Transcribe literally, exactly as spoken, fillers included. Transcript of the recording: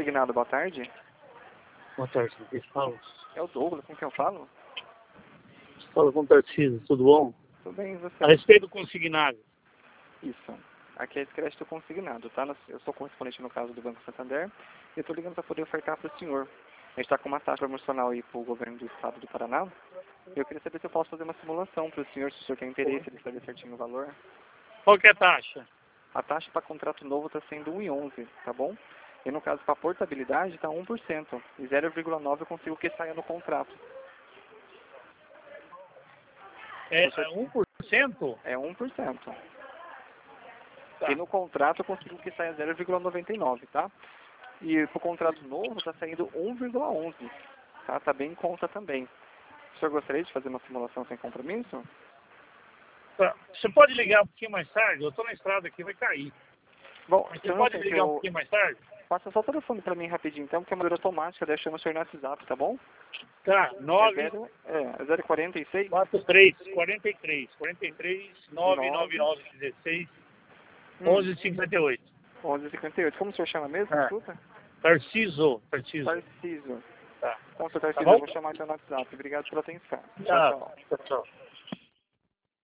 Consignado, boa tarde. Boa tarde, quem fala? É o Douglas, com quem eu falo? Fala com o Tarcísio, tudo bom? Tudo bem, e você? A respeito do consignado. Isso. Aqui é esse crédito consignado, tá? Eu sou correspondente no caso do Banco Santander e eu tô ligando para poder ofertar para o senhor. A gente está com uma taxa promocional aí para o governo do estado do Paraná. Eu queria saber se eu posso fazer uma simulação para o senhor, se o senhor tem interesse de saber certinho o valor. Qual que é a taxa? A taxa para contrato novo está sendo um vírgula onze, tá bom? E no caso para portabilidade está um por cento. E zero vírgula nove eu consigo que saia no contrato. É um por cento? É um por cento. Tá. E no contrato eu consigo que saia zero vírgula noventa e nove, tá? E pro contrato novo está saindo um vírgula onze, tá? Tá bem em conta também. O senhor gostaria de fazer uma simulação sem compromisso? Tá. Você pode ligar um pouquinho mais tarde? Eu estou na estrada aqui, vai cair. Bom, Mas você então pode assim, ligar um eu... pouquinho mais tarde? Passa só o telefone para mim rapidinho, então, porque é uma maneira automática, deixa eu no senhor no WhatsApp, tá bom? Tá, É nove zero, é, zero quarenta e seis, quatro três, quarenta e três, quarenta e três, nove nove nove, nove, dezesseis, hum, onze cinquenta e oito. onze cinquenta e oito. Como o senhor chama mesmo? É. Desculpa? Tarciso, Tarciso. Tarciso. Tá. Então, senhor Tá Tarciso, eu bom? vou chamar então no WhatsApp. Obrigado pela atenção. Tchau, Tá. tchau. Tchau, tchau.